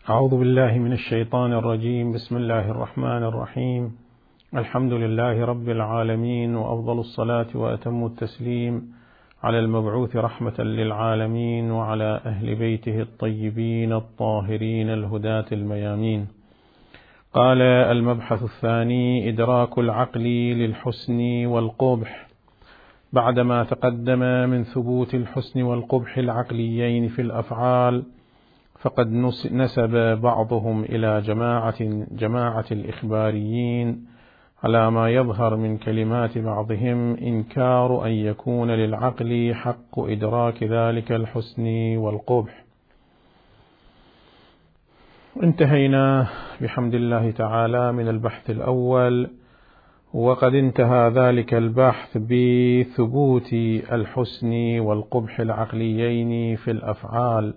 أعوذ بالله من الشيطان الرجيم. بسم الله الرحمن الرحيم. الحمد لله رب العالمين، وأفضل الصلاة وأتم التسليم على المبعوث رحمة للعالمين وعلى أهل بيته الطيبين الطاهرين الهداة الميامين. قال المبحث الثاني: إدراك العقل للحسن والقبح. بعدما تقدم من ثبوت الحسن والقبح العقليين في الأفعال، فقد نسب بعضهم إلى جماعة الإخباريين على ما يظهر من كلمات بعضهم إنكار أن يكون للعقل حق إدراك ذلك الحسن والقبح. انتهينا بحمد الله تعالى من البحث الأول، وقد انتهى ذلك البحث بثبوت الحسن والقبح العقليين في الأفعال،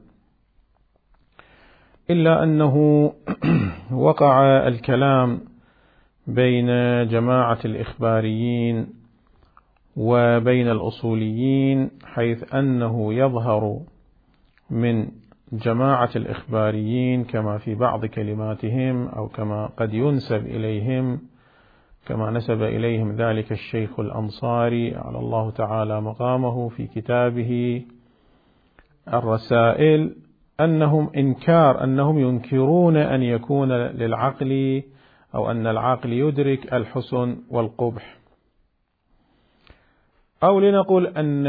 إلا أنه وقع الكلام بين جماعة الإخباريين وبين الأصوليين، حيث أنه يظهر من جماعة الإخباريين كما في بعض كلماتهم أو كما قد ينسب إليهم، كما نسب إليهم ذلك الشيخ الأنصاري على الله تعالى مقامه في كتابه الرسائل، أنهم ينكرون أن يكون للعقل أو أن العقل يدرك الحسن والقبح، أو لنقول أن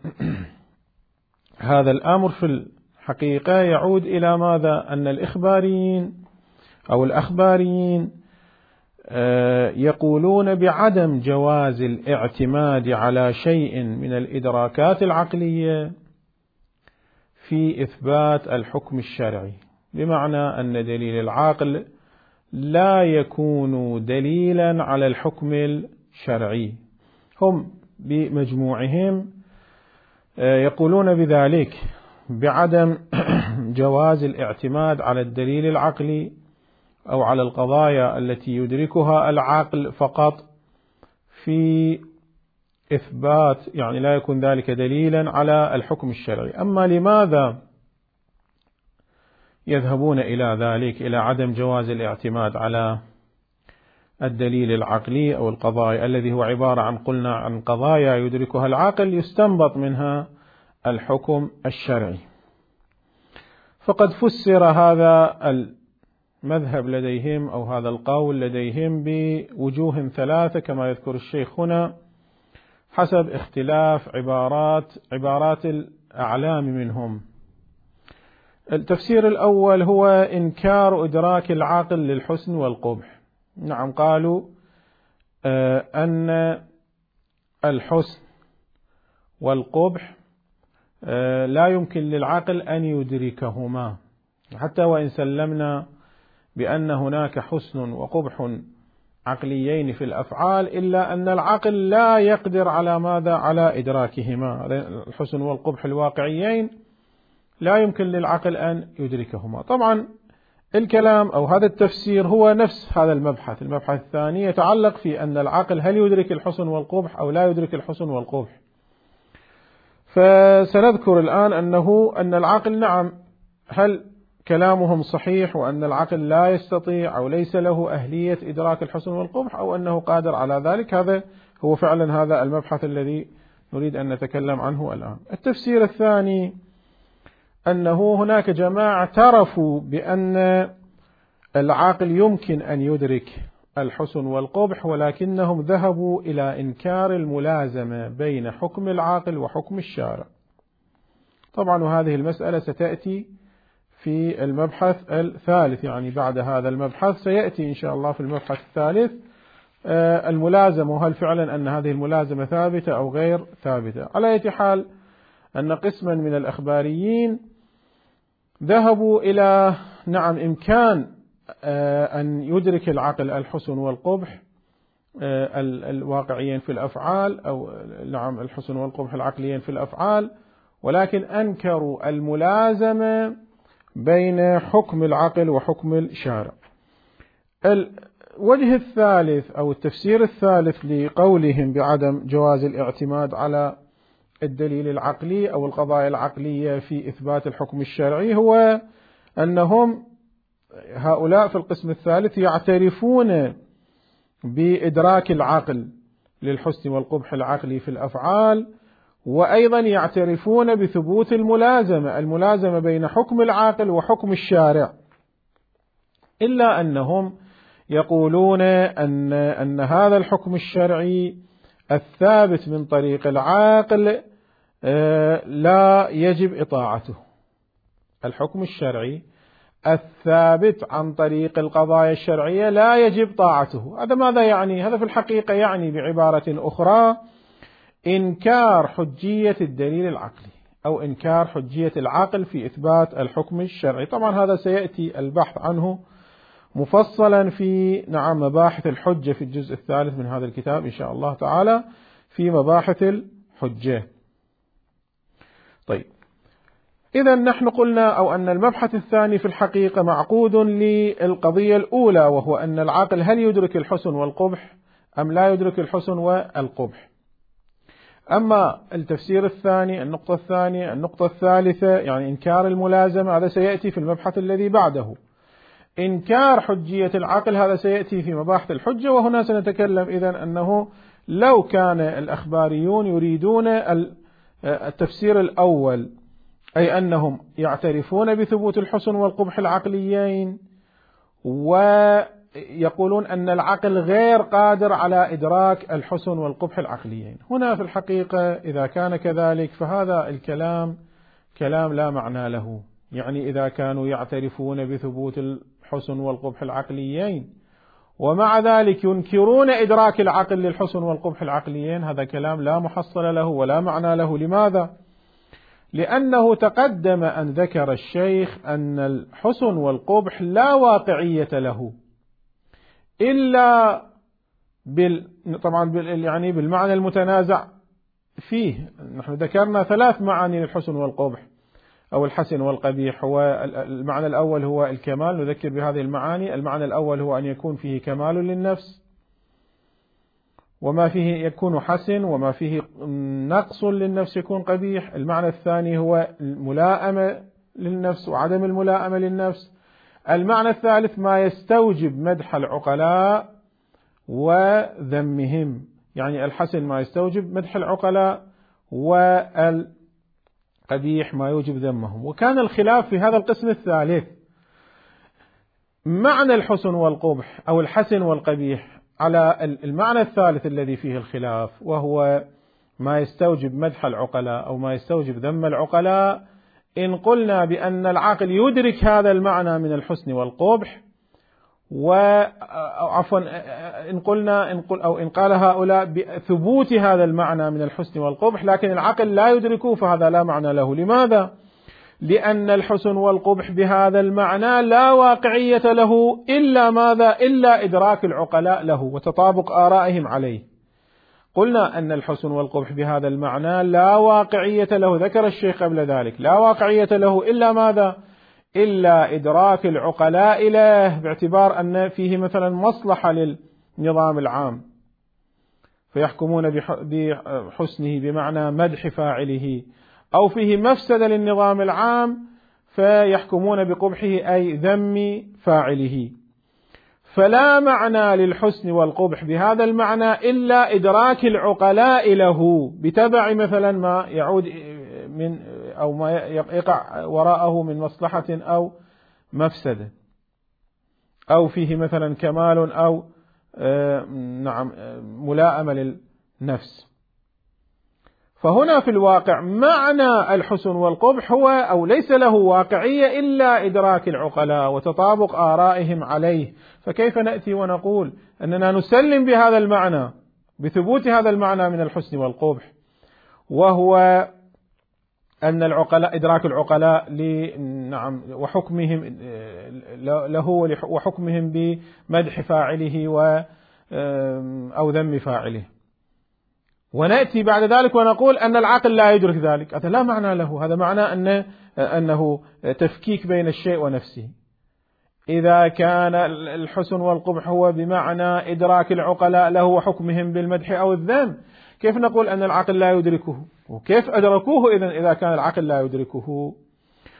هذا الأمر في الحقيقة يعود إلى ماذا؟ أن الإخباريين أو الأخباريين يقولون بعدم جواز الاعتماد على شيء من الإدراكات العقلية في إثبات الحكم الشرعي، بمعنى أن دليل العقل لا يكون دليلا على الحكم الشرعي. هم بمجموعهم يقولون بذلك، بعدم جواز الاعتماد على الدليل العقلي أو على القضايا التي يدركها العقل فقط في إثبات، يعني لا يكون ذلك دليلا على الحكم الشرعي. أما لماذا يذهبون إلى ذلك، إلى عدم جواز الاعتماد على الدليل العقلي أو القضايا الذي هو عبارة عن قضايا يدركها العقل يستنبط منها الحكم الشرعي؟ فقد فسر هذا المذهب لديهم أو هذا القول لديهم بوجوه ثلاثة كما يذكر الشيخ هنا، حسب اختلاف عبارات الأعلام منهم. التفسير الأول هو إنكار إدراك العقل للحسن والقبح. نعم، قالوا أن الحسن والقبح لا يمكن للعقل أن يدركهما، حتى وإن سلمنا بأن هناك حسن وقبح عقليين في الأفعال، إلا أن العقل لا يقدر على ماذا؟ على إدراكهما. الحسن والقبح الواقعيين لا يمكن للعقل أن يدركهما. طبعا الكلام أو هذا التفسير هو نفس هذا المبحث الثاني، يتعلق في أن العقل هل يدرك الحسن والقبح أو لا يدرك الحسن والقبح. فسنذكر الآن أن العقل، نعم، هل كلامهم صحيح وأن العقل لا يستطيع أو ليس له أهلية إدراك الحسن والقبح، أو أنه قادر على ذلك؟ هذا هو فعلا هذا المبحث الذي نريد أن نتكلم عنه الآن. التفسير الثاني أنه هناك جماعة اعترفوا بأن العقل يمكن أن يدرك الحسن والقبح، ولكنهم ذهبوا إلى إنكار الملازمة بين حكم العاقل وحكم الشارع. طبعا وهذه المسألة ستأتي في المبحث الثالث، يعني بعد هذا المبحث سيأتي إن شاء الله في المبحث الثالث الملازمة، وهل فعلا أن هذه الملازمة ثابتة أو غير ثابتة. على أي حال، أن قسما من الأخباريين ذهبوا إلى إمكان أن يدرك العقل الحسن والقبح الواقعيين في الأفعال، أو الحسن والقبح العقليين في الأفعال، ولكن أنكروا الملازمة بين حكم العقل وحكم الشارع. الوجه الثالث أو التفسير الثالث لقولهم بعدم جواز الاعتماد على الدليل العقلي أو القضايا العقلية في إثبات الحكم الشرعي هو أنهم هؤلاء في القسم الثالث يعترفون بإدراك العقل للحسن والقبح العقلي في الأفعال، وأيضا يعترفون بثبوت الملازمة بين حكم العاقل وحكم الشارع، إلا أنهم يقولون أن هذا الحكم الشرعي الثابت من طريق العاقل لا يجب إطاعته. الحكم الشرعي الثابت عن طريق القضايا الشرعية لا يجب طاعته. هذا ماذا يعني؟ هذا في الحقيقة يعني بعبارة أخرى إنكار حجية الدليل العقلي أو إنكار حجية العقل في إثبات الحكم الشرعي. طبعا هذا سيأتي البحث عنه مفصلا في مباحث الحجة في الجزء الثالث من هذا الكتاب إن شاء الله تعالى في مباحث الحجة. طيب، إذا نحن قلنا أو أن المبحث الثاني في الحقيقة معقود للقضية الأولى، وهو أن العاقل هل يدرك الحسن والقبح أم لا يدرك الحسن والقبح. أما التفسير الثاني، النقطة الثالثة يعني إنكار الملازمة، هذا سيأتي في المبحث الذي بعده. إنكار حجية العقل هذا سيأتي في مباحث الحجة، وهنا سنتكلم إذن أنه لو كان الأخباريون يريدون التفسير الأول، أي أنهم يعترفون بثبوت الحسن والقبح العقليين ويقولون أن العقل غير قادر على إدراك الحسن والقبح العقليين، هنا في الحقيقة إذا كان كذلك فهذا الكلام كلام لا معنى له. يعني إذا كانوا يعترفون بثبوت الحسن والقبح العقليين ومع ذلك ينكرون إدراك العقل للحسن والقبح العقليين، هذا كلام لا محصل له ولا معنى له. لماذا؟ لأنه تقدم أن ذكر الشيخ أن الحسن والقبح لا واقعية له إلا طبعا يعني بالمعنى المتنازع فيه. نحن ذكرنا 3 معاني للحسن والقبح أو الحسن والقبيح. هو المعنى الأول هو الكمال، نذكر بهذه المعاني. المعنى الأول هو أن يكون فيه كمال للنفس، وما فيه يكون حسن، وما فيه نقص للنفس يكون قبيح. المعنى الثاني هو الملائمة للنفس وعدم الملائمة للنفس. المعنى الثالث ما يستوجب مدح العقلاء وذمهم، يعني الحسن ما يستوجب مدح العقلاء والقبيح ما يوجب ذمهم. وكان الخلاف في هذا القسم الثالث معنى الحسن والقبح أو الحسن والقبيح على المعنى الثالث الذي فيه الخلاف، وهو ما يستوجب مدح العقلاء أو ما يستوجب ذم العقلاء. إن قلنا بأن العاقل يدرك هذا المعنى من الحسن والقبح، وعفوا إن قال هؤلاء بثبوت هذا المعنى من الحسن والقبح لكن العقل لا يدركه، فهذا لا معنى له. لماذا؟ لأن الحسن والقبح بهذا المعنى لا واقعية له إلا ماذا؟ إلا إدراك العقلاء له وتطابق آرائهم عليه. قلنا أن الحسن والقبح بهذا المعنى لا واقعية له، ذكر الشيخ قبل ذلك، لا واقعية له إلا ماذا؟ إلا إدراك العقلاء له، باعتبار أن فيه مثلا مصلحة للنظام العام فيحكمون بحسنه بمعنى مدح فاعله، أو فيه مفسدة للنظام العام فيحكمون بقبحه أي ذم فاعله. فلا معنى للحسن والقبح بهذا المعنى إلا إدراك العقلاء له بتبع مثلا ما يعود من أو ما يقع وراءه من مصلحة أو مفسدة، أو فيه مثلا كمال أو ملائمة للنفس. فهنا في الواقع معنى الحسن والقبح هو أو ليس له واقعية إلا إدراك العقلاء وتطابق آرائهم عليه. فكيف نأتي ونقول أننا نسلم بهذا المعنى بثبوت هذا المعنى من الحسن والقبح، وهو أن العقلاء إدراك العقلاء وحكمهم له وحكمهم بمدح فاعله أو ذم فاعله، ونأتي بعد ذلك ونقول أن العقل لا يدرك ذلك؟ هذا لا معنى له. هذا معنى أنه تفكيك بين الشيء ونفسه. إذا كان الحسن والقبح هو بمعنى إدراك العقلاء له وحكمهم بالمدح أو الذم، كيف نقول أن العقل لا يدركه؟ وكيف أدركوه إذا كان العقل لا يدركه؟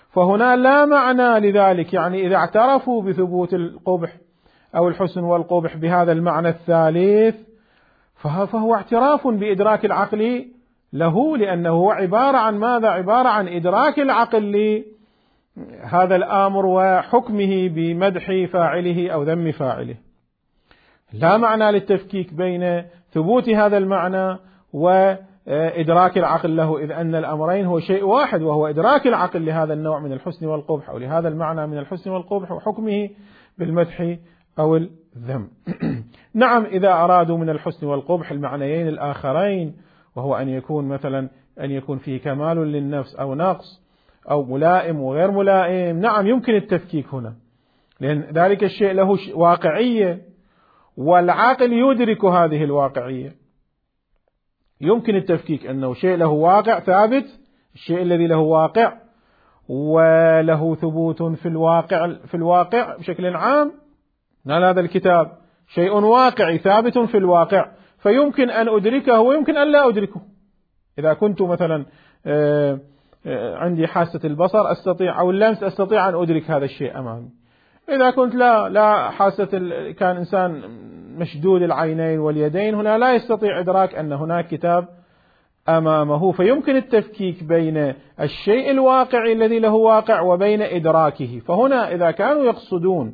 فهنا لا معنى لذلك، يعني إذا اعترفوا بثبوت القبح أو الحسن والقبح بهذا المعنى الثالث فهو اعتراف بإدراك العقل له، لأنه هو عبارة عن ماذا؟ عبارة عن إدراك العقل لهذا الآمر وحكمه بمدح فاعله أو ذم فاعله. لا معنى للتفكيك بين ثبوت هذا المعنى وإدراك العقل له، إذ أن الأمرين هو شيء واحد، وهو إدراك العقل لهذا النوع من الحسن والقبح أو لهذا المعنى من الحسن والقبح وحكمه بالمدح أو الذم. نعم، إذا أرادوا من الحسن والقبح المعنيين الآخرين، وهو أن يكون مثلا أن يكون فيه كمال للنفس أو نقص أو ملائم وغير ملائم، نعم يمكن التفكيك هنا، لأن ذلك الشيء له واقعية والعقل يدرك هذه الواقعية. يمكن التفكيك أنه شيء له واقع ثابت، الشيء الذي له واقع وله ثبوت في الواقع بشكل عام. نال هذا الكتاب شيء واقعي ثابت في الواقع، فيمكن أن أدركه ويمكن أن لا أدركه. إذا كنت مثلا عندي حاسة البصر أستطيع أو اللمس أستطيع أن أدرك هذا الشيء أمامي. إذا كنت لا حاسة كان إنسان مشدود العينين واليدين، هنا لا يستطيع إدراك أن هناك كتاب أمامه. فيمكن التفكيك بين الشيء الواقعي الذي له واقع وبين إدراكه. فهنا إذا كانوا يقصدون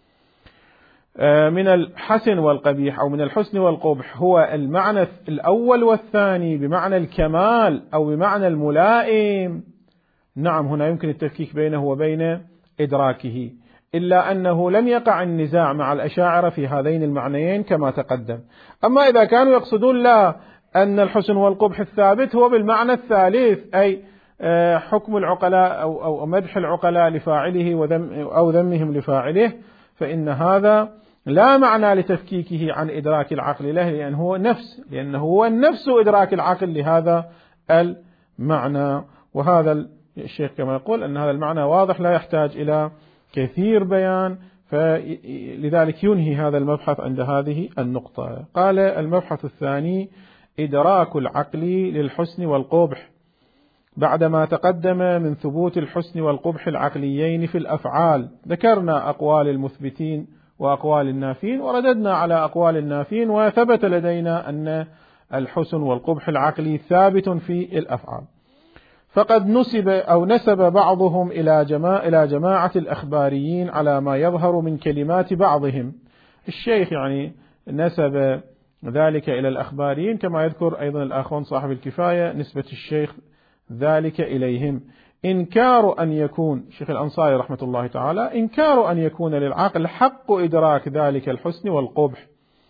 من الحسن والقبيح أو من الحسن والقبح هو المعنى الأول والثاني بمعنى الكمال أو بمعنى الملائم، نعم هنا يمكن التفكيك بينه وبين إدراكه، إلا أنه لم يقع النزاع مع الأشاعرة في هذين المعنيين كما تقدم. أما إذا كانوا يقصدون لا، أن الحسن والقبح الثابت هو بالمعنى الثالث، أي حكم العقلاء أو مدح العقلاء لفاعله أو ذمهم لفاعله، فإن هذا لا معنى لتفكيكه عن إدراك العقل له، لأنه هو النفس إدراك العقل لهذا المعنى. وهذا الشيخ كما يقول أن هذا المعنى واضح لا يحتاج إلى كثير بيان، فلذلك ينهي هذا المبحث عند هذه النقطة. قال المبحث الثاني: إدراك العقل للحسن والقبح، بعدما تقدم من ثبوت الحسن والقبح العقليين في الأفعال. ذكرنا أقوال المثبتين وأقوال النافين، ورددنا على أقوال النافين، وثبت لدينا أن الحسن والقبح العقلي ثابت في الأفعال. فقد نسب بعضهم إلى جماعة الأخباريين على ما يظهر من كلمات بعضهم. الشيخ يعني نسب ذلك إلى الأخباريين، كما يذكر أيضا الآخرون صاحب الكفاية نسبة الشيخ ذلك إليهم. إنكار أن يكون الشيخ الأنصاري رحمة الله تعالى، إنكار أن يكون للعقل حق إدراك ذلك الحسن والقبح،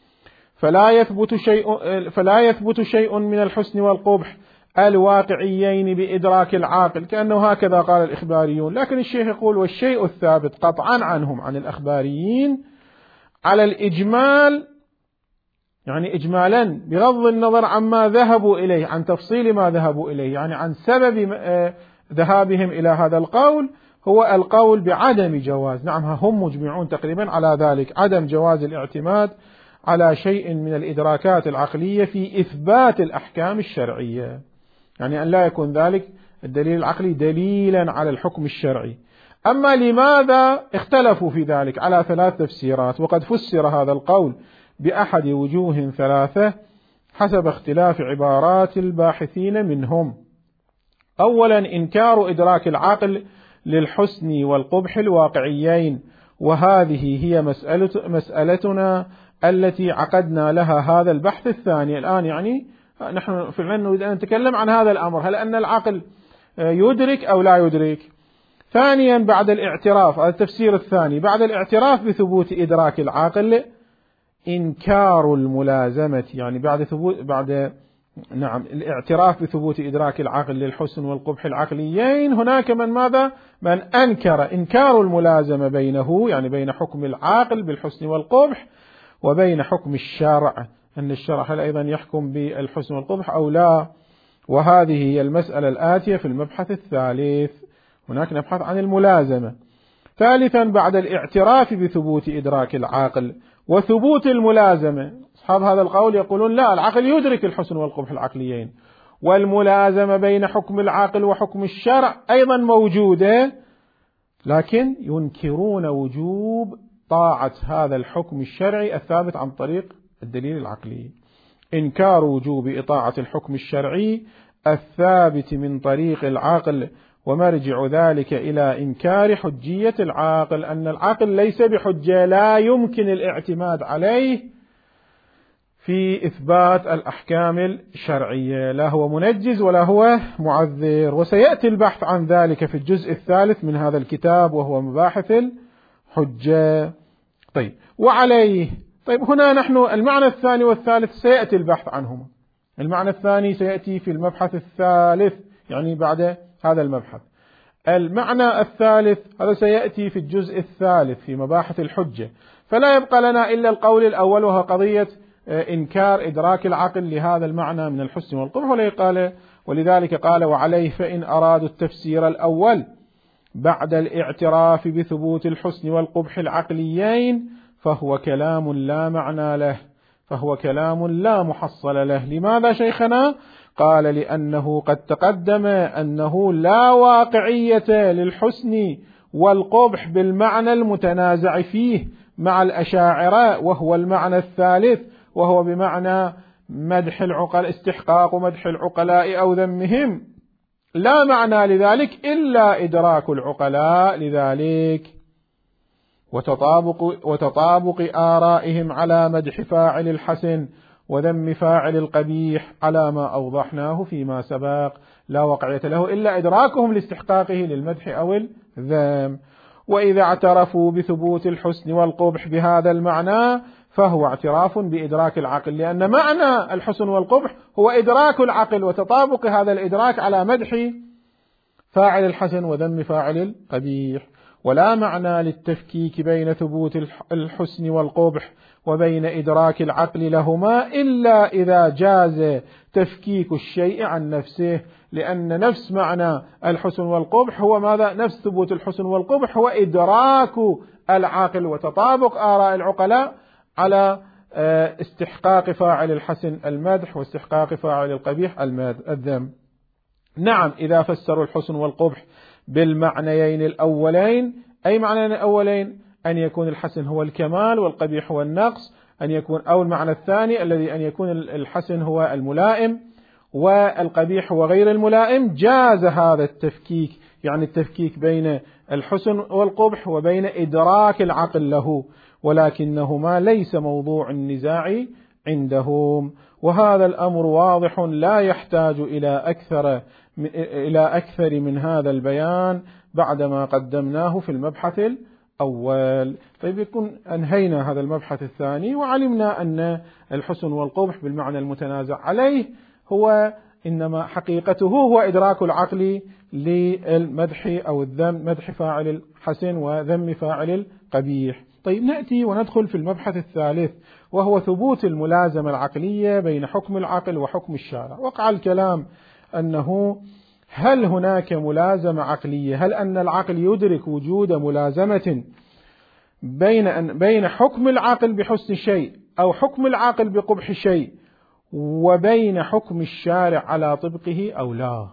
فلا يثبت شيء من الحسن والقبح الواقعيين بإدراك العاقل، كأنه هكذا قال الإخباريون. لكن الشيخ يقول: والشيء الثابت قطعا عنهم عن الأخباريين على الإجمال، يعني إجمالا بغض النظر عما ذهبوا إليه، عن تفصيل ما ذهبوا إليه، يعني عن سبب ذهابهم إلى هذا القول، هو القول بعدم جواز. نعم هم مجمعون تقريبا على ذلك، عدم جواز الاعتماد على شيء من الإدراكات العقلية في إثبات الأحكام الشرعية، يعني أن لا يكون ذلك الدليل العقلي دليلا على الحكم الشرعي. أما لماذا اختلفوا في ذلك؟ على 3 تفسيرات، وقد فسر هذا القول بأحد وجوه 3 حسب اختلاف عبارات الباحثين منهم. أولا: إنكار إدراك العقل للحسن والقبح الواقعيين، وهذه هي مسألتنا التي عقدنا لها هذا البحث الثاني. الآن يعني نحن فعلا نريد أن نتكلم عن هذا الأمر، هل أن العقل يدرك أو لا يدرك. ثانيا: بعد الاعتراف، هذا التفسير الثاني، بعد الاعتراف بثبوت إدراك العقل إنكار الملازمة، يعني بعد الاعتراف بثبوت إدراك العقل للحسن والقبح العقليين، هناك من أنكر إنكار الملازمة بينه، يعني بين حكم العاقل بالحسن والقبح وبين حكم الشرع، أن الشرع هل أيضا يحكم بالحسن والقبح أو لا. وهذه هي المسألة الآتية في المبحث الثالث، هناك نبحث عن الملازمة. ثالثا: بعد الاعتراف بثبوت إدراك العاقل وثبوت الملازمة، أصحاب هذا القول يقولون لا، العقل يدرك الحسن والقبح العقليين، والملازمة بين حكم العاقل وحكم الشرع أيضا موجودة، لكن ينكرون وجوب طاعة هذا الحكم الشرعي الثابت عن طريق الدليل العقلي. إنكار وجوب إطاعة الحكم الشرعي الثابت من طريق العقل، ومرجع ذلك إلى إنكار حجية العاقل، أن العقل ليس بحجة، لا يمكن الاعتماد عليه في إثبات الأحكام الشرعية، لا هو منجز ولا هو معذر. وسيأتي البحث عن ذلك في الجزء الثالث من هذا الكتاب، وهو مباحث الحجة. طيب، وعليه. طيب، هنا نحن المعنى الثاني والثالث سيأتي البحث عنهما. المعنى الثاني سيأتي في المبحث الثالث، يعني بعد هذا المبحث. المعنى الثالث هذا سيأتي في الجزء الثالث في مباحث الحجة. فلا يبقى لنا إلا القول الأول، وهو قضية إنكار إدراك العقل لهذا المعنى من الحسن والقبح. ولذلك قال: وعليه فإن أرادوا التفسير الأول بعد الاعتراف بثبوت الحسن والقبح العقليين فهو كلام لا معنى له، فهو كلام لا محصل له. لماذا شيخنا؟ قال: لأنه قد تقدم أنه لا واقعية للحسن والقبح بالمعنى المتنازع فيه مع الأشاعرة، وهو المعنى الثالث، وهو بمعنى مدح العقل، استحقاق مدح العقلاء أو ذمهم. لا معنى لذلك إلا إدراك العقلاء لذلك، وتطابق آرائهم على مدح فاعل الحسن وذم فاعل القبيح على ما أوضحناه فيما سبق. لا وقعية له إلا إدراكهم لاستحقاقه للمدح أو الذم. وإذا اعترفوا بثبوت الحسن والقبح بهذا المعنى فهو اعتراف بإدراك العقل، لأن معنى الحسن والقبح هو إدراك العقل، وتطابق هذا الإدراك على مدح فاعل الحسن وذم فاعل القبيح. ولا معنى للتفكيك بين ثبوت الحسن والقبح وبين إدراك العقل لهما إلا إذا جاز تفكيك الشيء عن نفسه، لأن نفس معنى الحسن والقبح هو ماذا؟ نفس ثبوت الحسن والقبح هو إدراك العقل وتطابق آراء العقلاء على استحقاق فاعل الحسن المدح واستحقاق فاعل القبيح الذم. نعم، إذا فسروا الحسن والقبح بالمعنيين الأولين. أي معنيين الأولين؟ أن يكون الحسن هو الكمال والقبيح هو النقص، أن يكون، أو المعنى الثاني الذي أن يكون الحسن هو الملائم والقبيح هو غير الملائم، جاز هذا التفكيك، يعني التفكيك بين الحسن والقبح وبين إدراك العقل له، ولكنهما ليس موضوع النزاع عندهم. وهذا الأمر واضح لا يحتاج إلى أكثر من هذا البيان بعدما قدمناه في المبحث الأول. طيب، يكون أنهينا هذا المبحث الثاني وعلمنا أن الحسن والقبح بالمعنى المتنازع عليه هو إنما حقيقته هو إدراك العقل للمدح أو الذم، مدح فاعل الحسن وذم فاعل القبيح. طيب، نأتي وندخل في المبحث الثالث، وهو ثبوت الملازمة العقلية بين حكم العقل وحكم الشارع. وقع الكلام أنه هل هناك ملازمة عقلية؟ هل أن العقل يدرك وجود ملازمة بين حكم العقل بحسن شيء أو حكم العقل بقبح شيء وبين حكم الشارع على طبقه أو لا؟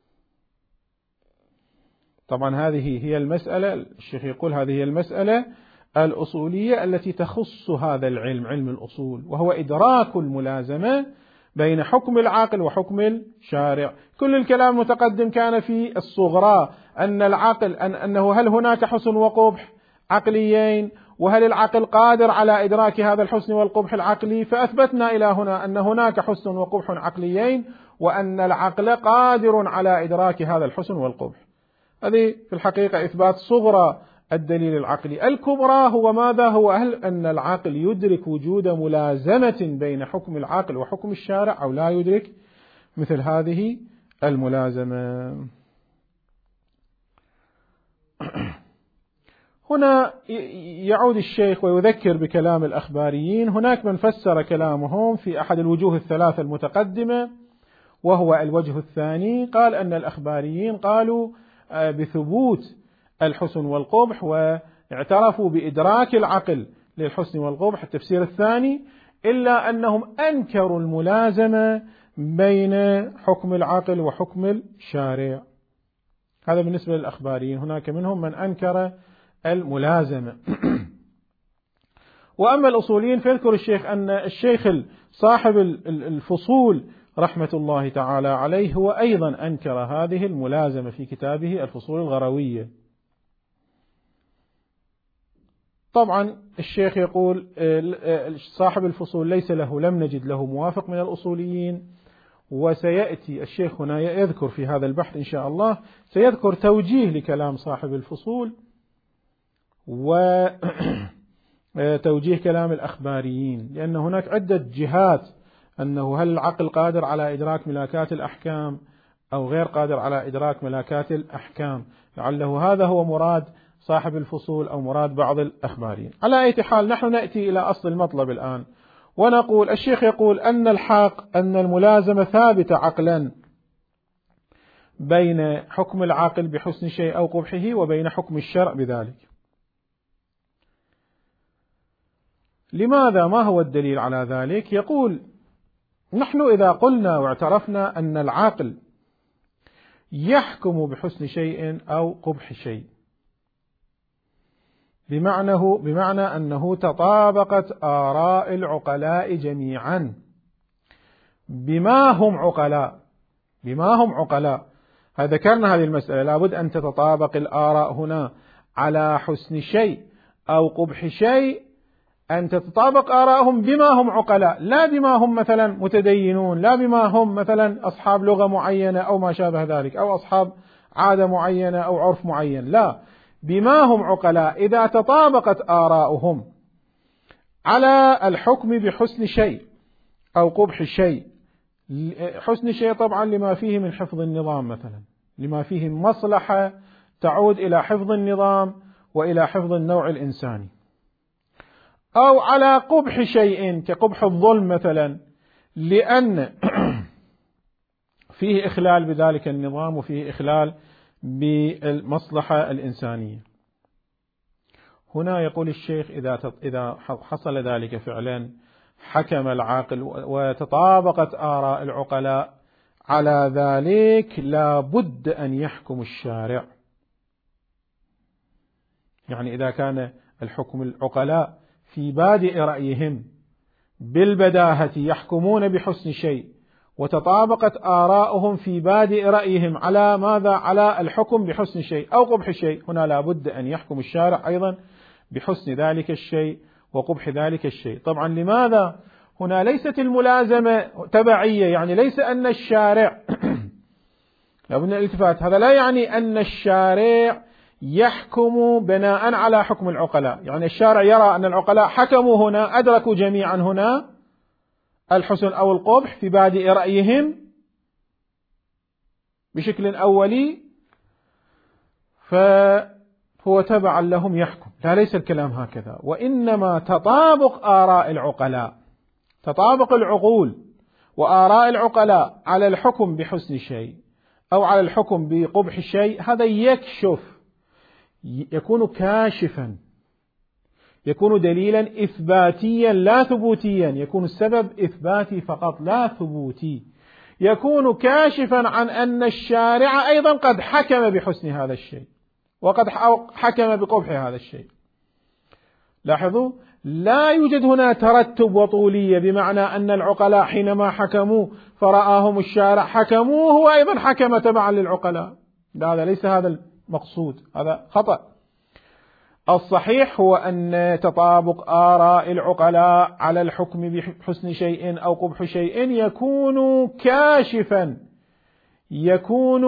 طبعا هذه هي المسألة، الشيخ يقول هذه هي المسألة الأصولية التي تخص هذا العلم، علم الأصول، وهو إدراك الملازمة بين حكم العقل وحكم الشارع. كل الكلام المتقدم كان في الصغرى، أن العقل أنه هل هناك حسن وقبح عقليين، وهل العقل قادر على إدراك هذا الحسن والقبح العقلي، فأثبتنا إلى هنا أن هناك حسن وقبح عقليين، وأن العقل قادر على إدراك هذا الحسن والقبح. هذه في الحقيقة إثبات صغرى الدليل العقلي. الكبرى هو ماذا؟ هو هل أن العقل يدرك وجود ملازمة بين حكم العقل وحكم الشارع أو لا يدرك مثل هذه الملازمة. هنا يعود الشيخ ويذكر بكلام الأخباريين. هناك من فسر كلامهم في أحد الوجوه الثلاثة المتقدمة، وهو الوجه الثاني. قال أن الأخباريين قالوا بثبوت الحسن والقبح واعترفوا بإدراك العقل للحسن والقبح، التفسير الثاني، إلا أنهم أنكروا الملازمة بين حكم العقل وحكم الشارع. هذا بالنسبة للأخباريين. هناك منهم من أنكر الملازمة. وأما الأصوليين فيذكر الشيخ أن الشيخ صاحب الفصول رحمة الله تعالى عليه هو أيضا أنكر هذه الملازمة في كتابه الفصول الغروية. طبعا الشيخ يقول صاحب الفصول ليس له، لم نجد له موافق من الأصوليين، وسيأتي الشيخ هنا يذكر في هذا البحث إن شاء الله، سيذكر توجيه لكلام صاحب الفصول وتوجيه كلام الأخباريين، لأن هناك عدة جهات، أنه هل العقل قادر على إدراك ملاكات الأحكام أو غير قادر على إدراك ملاكات الأحكام، لعله هذا هو مراد صاحب الفصول أو مراد بعض الأخباريين. على أي حال نحن نأتي إلى أصل المطلب الآن، ونقول الشيخ يقول أن الحق أن الملازمة ثابتة عقلا بين حكم العاقل بحسن شيء أو قبحه وبين حكم الشرع بذلك. لماذا؟ ما هو الدليل على ذلك؟ يقول نحن إذا قلنا واعترفنا أن العاقل يحكم بحسن شيء أو قبح شيء، بمعنى أنه تطابقت آراء العقلاء جميعا بما هم عقلاء. ذكرنا هذه المسألة، لابد أن تتطابق الآراء هنا على حسن شيء أو قبح شيء، أن تتطابق آراءهم بما هم عقلاء، لا بما هم مثلا متدينون، لا بما هم مثلا أصحاب لغة معينة أو ما شابه ذلك، أو أصحاب عادة معينة أو عرف معين، لا، بما هم عقلاء. إذا تطابقت آراؤهم على الحكم بحسن شيء أو قبح شيء، حسن شيء طبعا لما فيه من حفظ النظام مثلا، لما فيه مصلحة تعود إلى حفظ النظام وإلى حفظ النوع الإنساني، أو على قبح شيء كقبح الظلم مثلا، لأن فيه إخلال بذلك النظام وفيه إخلال بالمصلحة الإنسانية. هنا يقول الشيخ إذا حصل ذلك فعلا، حكم العاقل وتطابقت آراء العقلاء على ذلك، لا بد أن يحكم الشارع. يعني إذا كان الحكم العقلاء في بادئ رأيهم بالبداهة يحكمون بحسن شيء، وتطابقت آراؤهم في بادئ رأيهم على ماذا؟ على الحكم بحسن شيء أو قبح شيء، هنا لا بد أن يحكم الشارع أيضا بحسن ذلك الشيء وقبح ذلك الشيء. طبعا لماذا؟ هنا ليست الملازمة تبعية، يعني ليس أن الشارع لابد من الالتفات، هذا لا يعني أن الشارع يحكم بناء على حكم العقلاء، يعني الشارع يرى أن العقلاء حكموا هنا، أدركوا جميعا هنا الحسن أو القبح في بادئ رأيهم بشكل أولي، فهو تبعا لهم يحكم. لا، ليس الكلام هكذا، وإنما تطابق آراء العقلاء، تطابق العقول وآراء العقلاء على الحكم بحسن شيء أو على الحكم بقبح شيء، هذا يكشف، يكون كاشفا، يكون دليلا إثباتيا لا ثبوتيا، يكون السبب إثباتي فقط لا ثبوتي، يكون كاشفا عن أن الشارع أيضا قد حكم بحسن هذا الشيء وقد حكم بقبح هذا الشيء. لاحظوا، لا يوجد هنا ترتب وطولية، بمعنى أن العقلاء حينما حكموا فرآهم الشارع حكموا هو أيضا حكم تبعا للعقلاء، هذا ليس هذا المقصود، هذا خطأ. الصحيح هو أن تطابق آراء العقلاء على الحكم بحسن شيء أو قبح شيء يكون كاشفا، يكون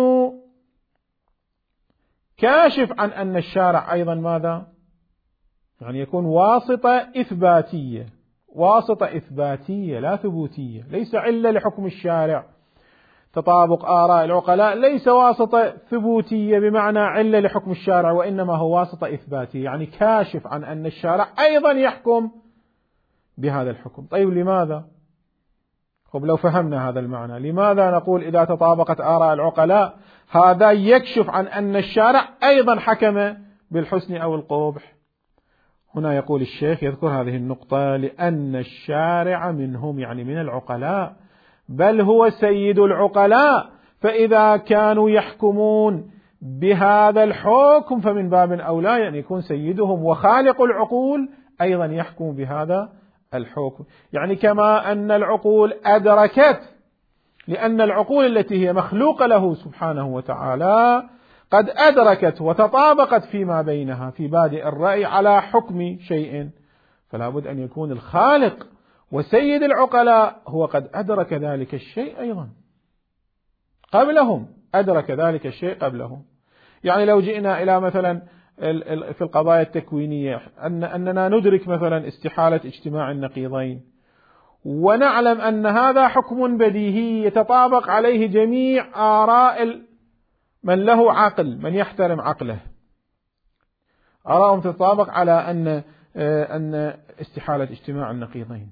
كاشف عن أن الشارع أيضا ماذا؟ يعني يكون واسطة إثباتية، واسطة إثباتية لا ثبوتية، ليس علة لحكم الشارع. تطابق آراء العقلاء ليس واسطة ثبوتية بمعنى علة لحكم الشارع، وإنما هو واسطة إثباتية، يعني كاشف عن أن الشارع أيضا يحكم بهذا الحكم. طيب لماذا؟ لو فهمنا هذا المعنى، لماذا نقول إذا تطابقت آراء العقلاء هذا يكشف عن أن الشارع أيضا حكم بالحسن أو القبح؟ هنا يقول الشيخ يذكر هذه النقطة، لأن الشارع منهم، يعني من العقلاء، بل هو سيد العقلاء، فإذا كانوا يحكمون بهذا الحكم فمن باب أولى أن يكون سيدهم وخالق العقول أيضا يحكم بهذا الحكم. يعني كما أن العقول أدركت، لأن العقول التي هي مخلوقة له سبحانه وتعالى قد أدركت وتطابقت فيما بينها في بادئ الرأي على حكم شيء، فلا بد أن يكون الخالق وسيد العقلاء هو قد أدرك ذلك الشيء أيضا قبلهم، أدرك ذلك الشيء قبلهم. يعني لو جئنا إلى مثلا في القضايا التكوينية أننا ندرك مثلا استحالة اجتماع النقيضين، ونعلم أن هذا حكم بديهي يتطابق عليه جميع آراء من له عقل، من يحترم عقله، آراءهم تتطابق على أن استحالة اجتماع النقيضين.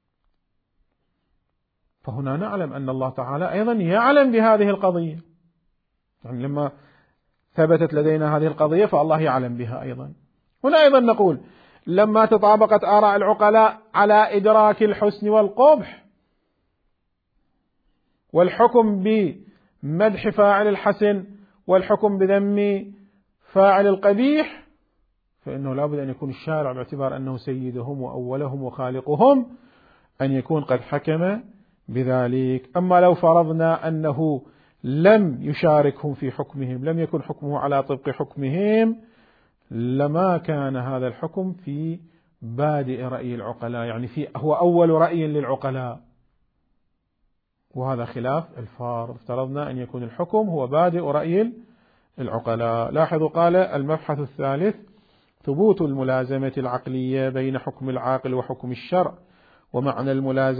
فهنا نعلم أن الله تعالى أيضا يعلم بهذه القضية، يعني لما ثبتت لدينا هذه القضية فالله يعلم بها أيضا. هنا أيضا نقول لما تطابقت آراء العقلاء على إدراك الحسن والقبح والحكم بمدح فاعل الحسن والحكم بذم فاعل القبيح، فإنه لا بد أن يكون الشارع باعتبار أنه سيدهم وأولهم وخالقهم أن يكون قد حكم بذلك. أما لو فرضنا أنه لم يشاركهم في حكمهم، لم يكن حكمه على طبق حكمهم، لما كان هذا الحكم في بادئ رأي العقلاء، يعني هو أول رأي للعقلاء، وهذا خلاف الفارض. افترضنا أن يكون الحكم هو بادئ رأي العقلاء. لاحظوا قال المبحث الثالث ثبوت الملازمة العقلية بين حكم العاقل وحكم الشرع. ومعنى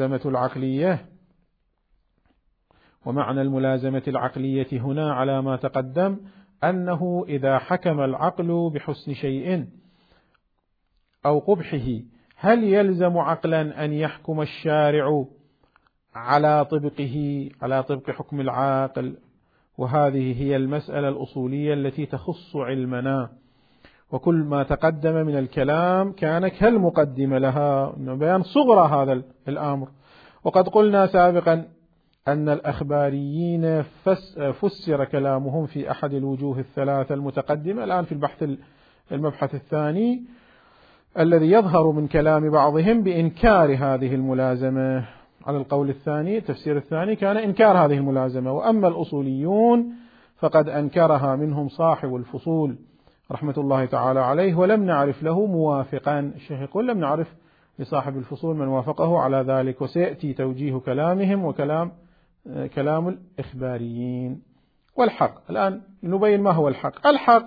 الملازمة العقلية هنا على ما تقدم أنه إذا حكم العقل بحسن شيء أو قبحه هل يلزم عقلا أن يحكم الشارع على طبق حكم العاقل؟ وهذه هي المسألة الأصولية التي تخص علمنا، وكل ما تقدم من الكلام كان كالمقدمة لها، بيان صغرى هذا الأمر. وقد قلنا سابقا أن الأخباريين فسر كلامهم في أحد الوجوه الثلاثة المتقدمة. الآن في المبحث الثاني الذي يظهر من كلام بعضهم بإنكار هذه الملازمة. على القول الثاني التفسير الثاني كان إنكار هذه الملازمة، وأما الأصوليون فقد أنكرها منهم صاحب الفصول رحمة الله تعالى عليه، ولم نعرف له موافقا. الشيخ يقول لم نعرف لصاحب الفصول من وافقه على ذلك، وسيأتي توجيه كلامهم وكلام الإخباريين. والحق الآن نبين ما هو الحق. الحق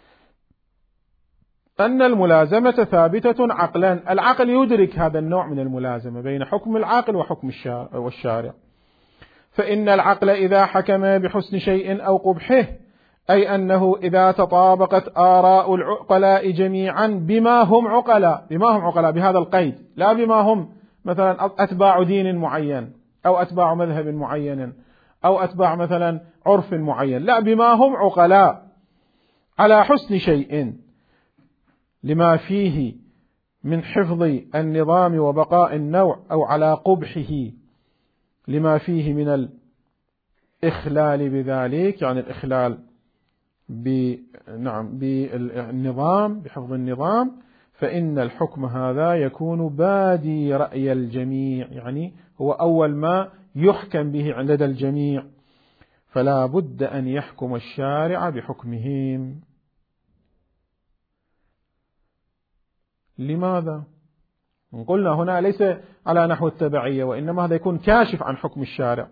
أن الملازمة ثابتة عقلا، العقل يدرك هذا النوع من الملازمة بين حكم العاقل وحكم الشارع. فإن العقل إذا حكم بحسن شيء أو قبحه، أي أنه إذا تطابقت آراء العقلاء جميعا بما هم عقلاء بهذا القيد، لا بما هم مثلا أتباع دين معين أو أتباع مذهب معين أو أتباع مثلا عرف معين، لا، بما هم عقلاء على حسن شيء لما فيه من حفظ النظام وبقاء النوع، أو على قبحه لما فيه من الإخلال بذلك، يعني الإخلال بالنظام، بحفظ النظام، فإن الحكم هذا يكون بادي رأي الجميع، يعني هو أول ما يحكم به عند الجميع، فلا بد أن يحكم الشارع بحكمهم. لماذا؟ قلنا هنا ليس على نحو التبعية، وإنما هذا يكون كاشف عن حكم الشارع،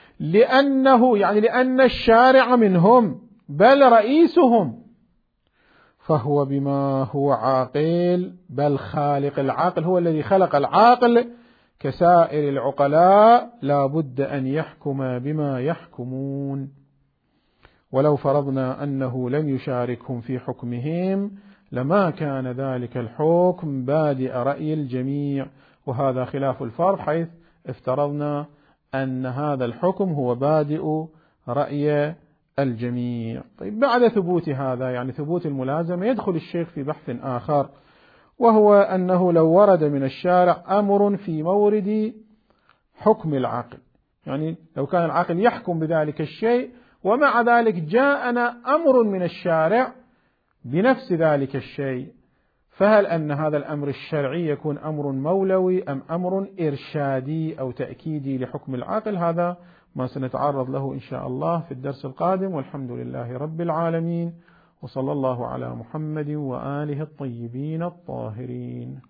لأن الشارع منهم بل رئيسهم، فهو بما هو عاقل، بل خالق العاقل، هو الذي خلق العاقل كسائر العقلاء، لا بد أن يحكم بما يحكمون. ولو فرضنا أنه لم يشاركهم في حكمهم لما كان ذلك الحكم بادئ رأي الجميع، وهذا خلاف الفرض، حيث افترضنا أن هذا الحكم هو بادئ رأي الجميع. طيب بعد ثبوت هذا، يعني ثبوت الملازمة، يدخل الشيخ في بحث آخر، وهو أنه لو ورد من الشارع أمر في مورد حكم العاقل، يعني لو كان العاقل يحكم بذلك الشيء ومع ذلك جاءنا أمر من الشارع بنفس ذلك الشيء، فهل أن هذا الأمر الشرعي يكون أمر مولوي أم أمر إرشادي أو تأكيدي لحكم العاقل؟ هذا ما سنتعرض له إن شاء الله في الدرس القادم، والحمد لله رب العالمين، وصلى الله على محمد وآله الطيبين الطاهرين.